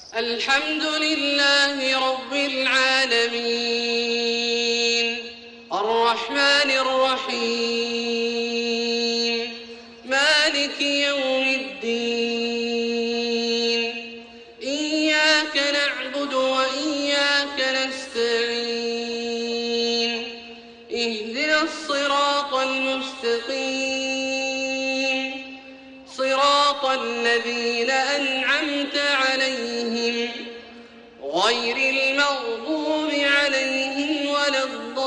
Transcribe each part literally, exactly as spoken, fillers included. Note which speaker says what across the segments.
Speaker 1: الحمد لله رب العالمين الرحمن الرحيم مالك يوم الدين إياك نعبد وإياك نستعين اهدنا الصراط المستقيم صراط الذين أنعمت عليهم غير المغضوب عليهم ولا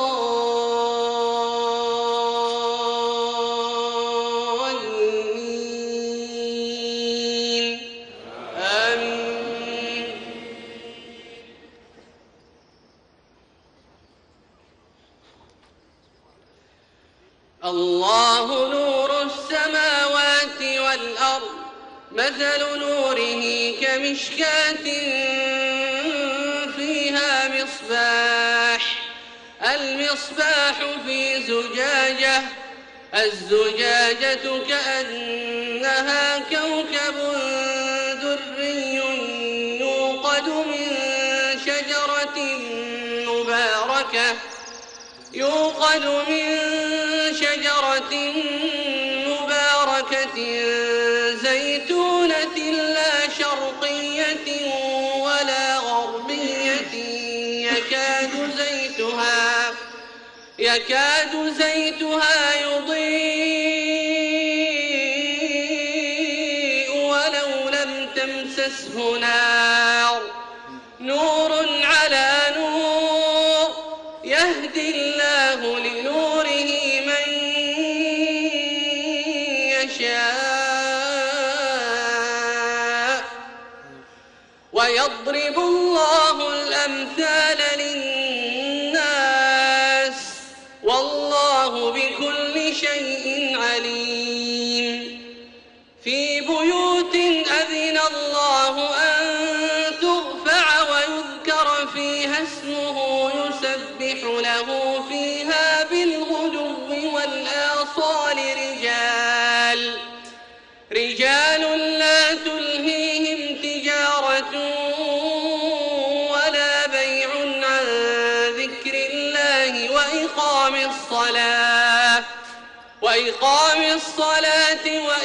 Speaker 1: الضالين آمين. الله نور السماوات والأرض مثل نوره كمشكاة فيها مصباح المصباح في زجاجة الزجاجة كأنها كوكب دري يوقد من شجرة مباركة يوقد من شجرة مباركة زيتونة لا شرقية ولا غربية يكاد زيتها يكاد زيتها يضيء ولو لم تمسسه نار نور على نور يهدي الله لنوره من يشاء ويضرب الله الأمثال للناس والله بكل شيء عليم. في بيوت أذن الله أن ترفع ويذكر فيها اسمه يسبح له فيها بالغدو والآصال رجال رجال لا تلهيهم تجارة ولا بيع عن ذكر الله وإقام الصلاة وإقام الصلاة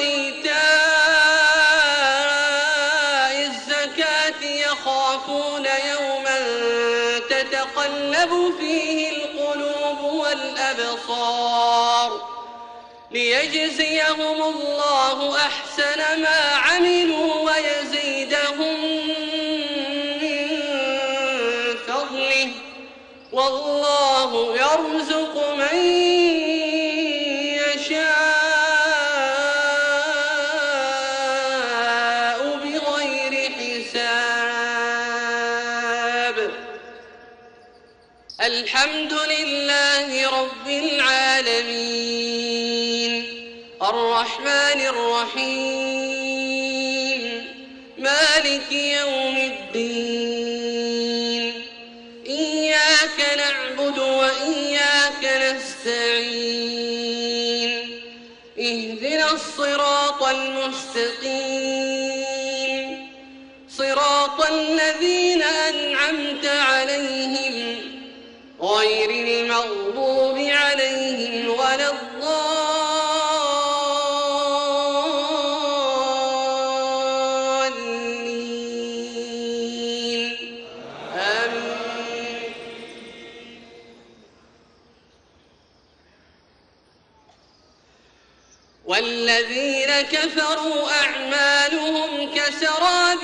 Speaker 1: وإيتاء الزكاة يخافون يوما تتقلب فيه القلوب والأبصار ليجزيهم الله أحسن ما عملوا ويزيدهم من فضله والله يرزق من يشاء بغير حساب. الحمد لله رب العالمين الرحمن الرحيم مالك يوم الدين إياك نعبد وإياك نستعين اهدنا الصراط المستقيم صراط الذين أنعمت عليهم غير المغضوب عليهم ولا الضالين آمين. والذين كفروا أعمالهم كسراب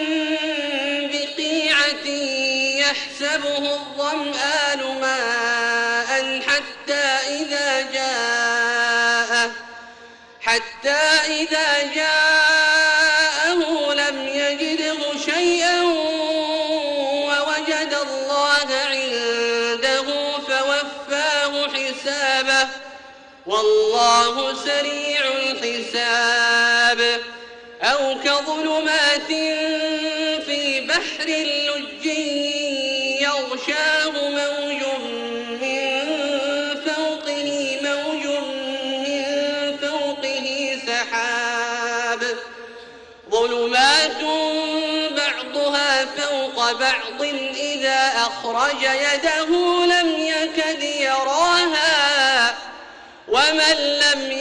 Speaker 1: بقيعة يحسبه الظمآن ماء حتى إذا جاءه حتى إذا جاءه لم يجده شيئا ووجد الله عنده فوفاه حسابه والله سريع الحساب. أو كظلمات في بحر لج يغشاه موج من فوقه موج من فوقه سحاب ظلمات بعضها فوق بعض إذا أخرج يده لم يكد يراها ومن لم